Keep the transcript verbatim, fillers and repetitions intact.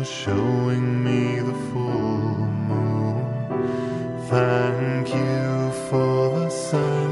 showing me the full moon. Thank you for the sun.